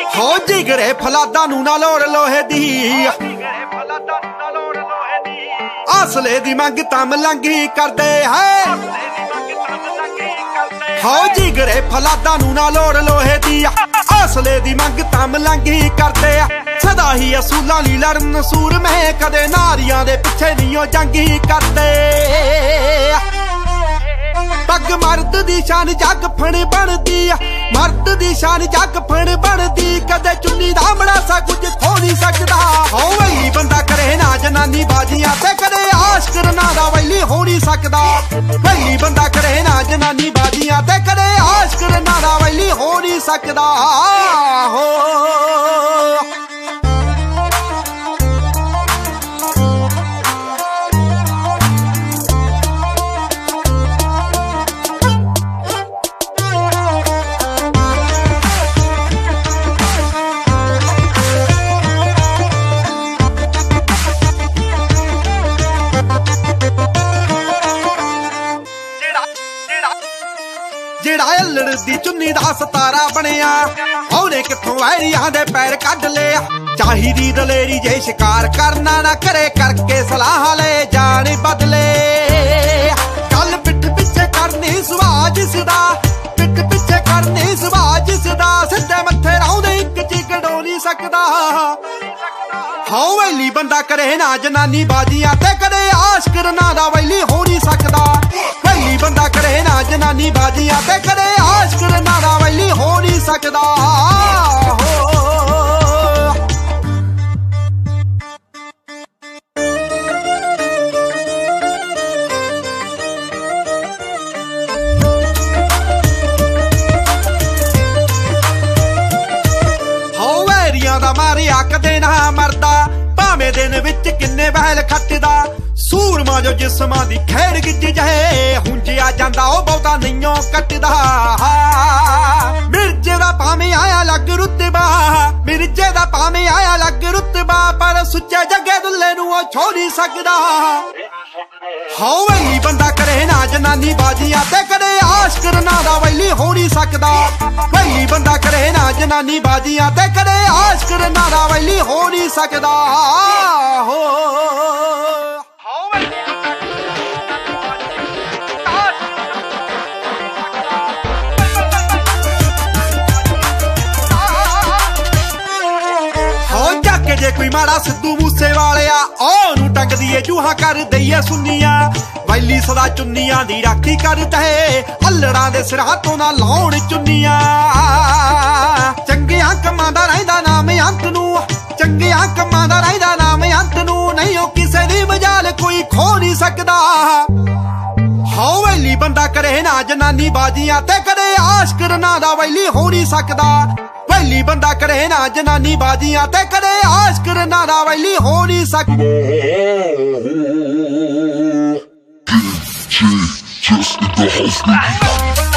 ਹੋ ਜਿਗਰੇ ਫਲਾਦਾਂ ਨੂੰ ਨਾ ਲੋੜ ਲੋਹੇ ਦੀ, ਅਸਲੇ ਦੀ ਮੰਗ ਤਾਂ ਮਲੰਗੀ ਕਰਦੇ ਹੈ। ਹੋ ਜਿਗਰੇ ਫਲਾਦਾਂ ਨੂੰ ਨਾ ਲੋੜ ਲੋਹੇ ਦੀ, ਅਸਲੇ ਦੀ ਮੰਗ ਤਾਂ ਮਲੰਗੀ ਕਰਦੇ ਆ। ਸਦਾ ਹੀ ਅਸੂਲਾਂ ਲਈ ਲੜਨ ਸੂਰਮੇ, ਕਦੇ ਨਾਰੀਆਂ ਦੇ ਪਿੱਛੇ ਨਹੀਂ ਉਹ ਜੰਗੀ ਕਰਦੇ। ਪੱਗ ਮਰਦ ਦੀ ਸ਼ਾਨ ਜੱਗ ਫਣ ਬਣਦੀ ਆ, ਮਰਦ ਦੀ ਸ਼ਾਨ ਜੱਗ ਫਣ ਬਣਦੀ। ਕਦੇ ਚੁੰਨੀ ਦਾ ਮੜਾਸਾ ਕੁਝ ਖੋ ਨਹੀਂ ਸਕਦਾ। ਹੋ ਵੈਲੀ ਬੰਦਾ ਕਰੇ ਨਾ ਜਨਾਨੀ ਬਾਜ਼ੀਆਂ ਤੇ, ਕਦੇ ਆਸ਼ਕ ਨਾ ਦਾ ਵੈਲੀ ਹੋ ਨਹੀਂ ਸਕਦਾ। ਵੈਲੀ ਬੰਦਾ ਕਰੇ ਨਾ ਜਨਾਨੀ ਬਾਜ਼ੀਆਂ ਤੇ, ਕਦੇ ਆਸ਼ਕ ਨਾ ਦਾ ਵੈਲੀ ਹੋ ਨਹੀਂ ਸਕਦਾ। ਹੋ ਜਿਹੜਾ ਅਲੜ ਦੀ ਚੁੰਨੀ ਦਾ ਸਤਾਰਾ ਬਣਿਆ, ਉਹਨੇ ਕਿੱਥੋਂ ਵੈਰੀਆਂ ਦੇ ਪੈਰ ਕੱਢ ਲਿਆ। ਚਾਹੀਦੀ ਦਲੇਰੀ ਜੇ ਸ਼ਿਕਾਰ ਕਰਨਾ ਨਾ ਕਰੇ, ਕਰਕੇ ਸਲਾਹ ਲੈ ਜਾਣ ਬਦਲੇ। ਗੱਲ ਪਿੱਠ ਪਿੱਛੇ ਕਰਨੀ ਸੁਭਾਅ ਜਿਸਦਾ, ਪਿੱਠ ਪਿੱਛੇ ਕਰਨੀ ਸੁਭਾਅ ਜਿਸਦਾ। ਸਿੱਧੇ ਮੱਥੇ ਰਾਉਂਦੇ ਇੱਕ ਚੀਕੜੋ ਨਹੀਂ ਸਕਦਾ। ਹੋ ਵੈਲੀ ਬੰਦਾ ਕਰੇ ਨਾ ਜਨਾਨੀ ਬਾਜ਼ੀਆਂ ਤੇ, ਕਦੇ ਆਸ਼ਕ ਨਾ ਦਾ ਵੈਲੀ ਹੋ ਨਹੀਂ ਸਕਦਾ। ਵੈਲੀ ਬੰਦਾ ਕਰੇ ਨਾ ਜਨਾਨੀ ਬਾਜ਼ੀਆਂ ਤੇ, ਕਦੇ ਆਸ਼ਕ ਨਾ ਦਾ ਵੈਲੀ ਹੋ ਨਹੀਂ ਸਕਦਾ। ਹੋ ਵੈਰੀਆਂ ਦਾ ਮਾਰਿਆ ਕਦੇ ਨਾ ਮਰਦਾ, ਭਾਵੇਂ ਦਿਨ ਵਿੱਚ ਕਿੰਨੇ ਬਹਿਲ ਖੱਟਦਾ। ਸੂਰਮਾ ਜੋ ਜਿਸਮਾਂ ਦੀ ਖੇਡ ਗਿੱਜ ਜਹੇ, ਹੁੰਜਿਆ ਜਾਂਦਾ ਉਹ ਬਹੁਤਾ ਨਹੀਂਓ ਕੱਟਦਾ। ਮਿਰਜੇ ਦਾ ਭਾਵੇਂ ਆਇਆ ਲੱਗ ਰੁਤਬਾ, ਮਿਰਜੇ ਦਾ ਭਾਵੇਂ ਆਇਆ ਲੱਗ ਰੁਤਬਾ, ਪਰ ਸੁੱਚੇ ਜੱਗੇ ਦੁੱਲੇ ਨੂੰ ਉਹ ਛੋ ਨਹੀਂ ਸਕਦਾ। ਹੋ ਵੈਲੀ ਬੰਦਾ ਕਰੇ ਨਾ ਜਨਾਨੀ ਬਾਜ਼ੀਆਂ ਤੇ, ਕਦੇ ਆਸ਼ਕ ਨਾ ਦਾ ਵੈਲੀ ਹੋ ਨਹੀਂ ਸਕਦਾ। ਵੈਲੀ ਬੰਦਾ ਕਰੇ ਨਾ ਜਨਾਨੀ ਬਾਜ਼ੀਆਂ ਤੇ, ਕਦੇ ਆਸ਼ਕ ਨਾ ਦਾ ਵੈਲੀ ਹੋ ਨਹੀਂ ਸਕਦਾ। ਹੋ ਜੇ ਕੋਈ ਮਾੜਾ ਸਿੱਧੂ ਮੂਸੇ ਵਾਲਿਆ, ਉਹਨੂੰ ਟੰਗ ਦੀਏ ਜੂਹਾਂ ਕਰ ਦਈਏ ਸੁੰਨੀਆਂ। ਵੈਲੀ ਸਦਾ ਚੁੰਨੀਆਂ ਦੀ ਰਾਖੀ ਕਰਦਾ ਏ, ਅਲੜਾਂ ਦੇ ਸਿਰਾਂ ਤੋਂ ਨਾ ਲਾਉਣ ਚੁੰਨੀਆਂ। ਚੰਗਿਆਂ ਕੰਮਾਂ ਦਾ ਰਹਿੰਦਾ ਨਾਮ ਅੰਤ ਨੂੰ, ਚੰਗਿਆਂ ਕੰਮਾਂ ਦਾ ਰਹਿੰਦਾ ਨਾਮ ਅੰਤ ਨੂੰ। ਨਹੀਂ ਉਹ ਕਿਸੇ ਦੀ ਮਜਾਲ ਕੋਈ ਖੋ ਨਹੀਂ ਸਕਦਾ। ਹੋ ਵੈਲੀ ਬੰਦਾ ਕਰੇ ਨਾ ਜਨਾਨੀ ਬਾਜ਼ੀਆਂ ਤੇ, ਕਦੇ ਆਸ਼ਕ ਨਾ ਦਾ ਵੈਲੀ ਹੋ ਨਹੀਂ ਸਕਦਾ। ਵੈਲੀ ਬੰਦਾ ਕਰੇ ਨਾ ਜਨਾਨੀ ਬਾਜ਼ੀਆਂ ਤੇ, ਕਦੇ ਆਸ਼ਕ ਨਾ ਦਾ ਵੈਲੀ ਹੋ ਨਹੀਂ ਸਕਦਾ। Just in the house.